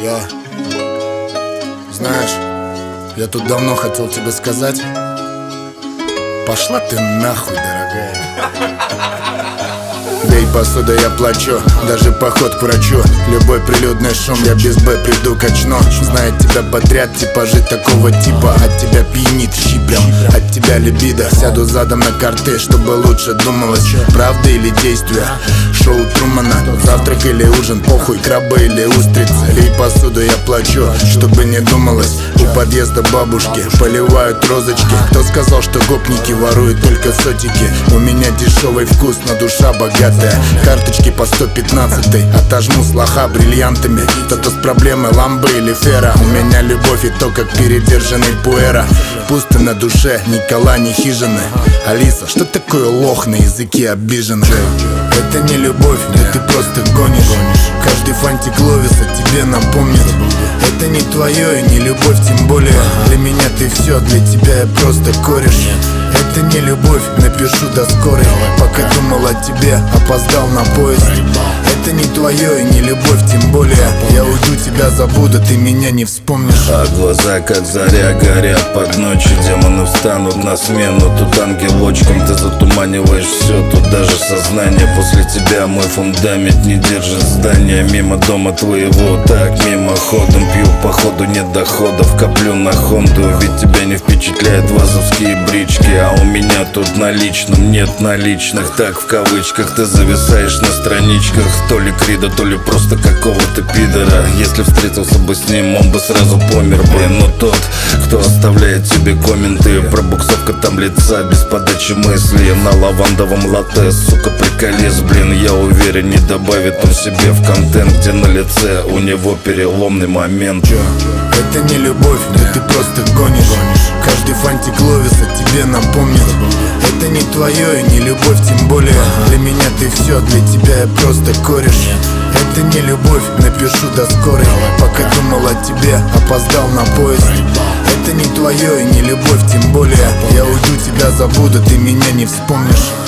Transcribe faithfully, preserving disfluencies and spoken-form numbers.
Я, знаешь, я тут давно хотел тебе сказать: пошла ты нахуй, дорогая. Да и посуда я плачу, даже поход к врачу. Любой прилюдный шум, я без Б приду качну. Знает тебя подряд, типажи такого типа. От тебя пьянит щиплем, от тебя либидо. Сяду задом на карты, чтобы лучше думалось, правда или действие. Шоу Трумана, завтрак или ужин, похуй, крабы или устрицы. Лей посуду, я плачу, чтобы не думалось. У подъезда бабушки поливают розочки. Кто сказал, что гопники воруют только сотики? У меня дешевый вкус, но душа богатая. Карточки по сто пятнадцать, отожму с лоха бриллиантами. Кто-то с проблемой ламбы или фера. У меня любовь и то, как передержанный пуэра. Пусто на душе, ни кола, ни хижины. Алиса, что такое лох на языке обиженный? Это не любовь, да ты просто гонишь. Каждый фантик Ловиса тебе напомнит. Это не твое и не любовь, тем более для меня ты все, для тебя я просто кореш. Это не любовь, напишу до скорой. Пока думал о тебе, опоздал на поезд. Это не твое и не любовь, тем более я уйду, тебя забуду, ты меня не вспомнишь. А глаза как заря горят под ночью. Демоны встанут на смену. Тут ангелочком ты затуманиваешь все. Тут даже сознание после тебя мой фундамент не держит здание. Мимо дома твоего, так мимоходом пью, походу нет доходов. Коплю на хонду, ведь тебя не впечатляют вазовские брички. А у меня тут наличным нет наличных. Так в кавычках ты зависаешь на страничках. То ли Крида, то ли просто какого-то пидора. Если встретился бы с ним, он бы сразу помер бы. Но тот, кто оставляет тебе комменты, пробуксовка там лица без подачи мысли. На лавандовом латте, сука, приколес, блин. Я уверен, не добавит он себе в контент, где на лице у него переломный момент. Это не любовь, да ты просто гонишь. Каждый фантик Ловиса тебе напомнит. Это не твое и не любовь, тем более для меня ты все, для тебя я просто кореш. Это не любовь, напишу до скорой. Пока думал о тебе, опоздал на поезд. Это не твое и не любовь, тем более я уйду, тебя забуду, ты меня не вспомнишь.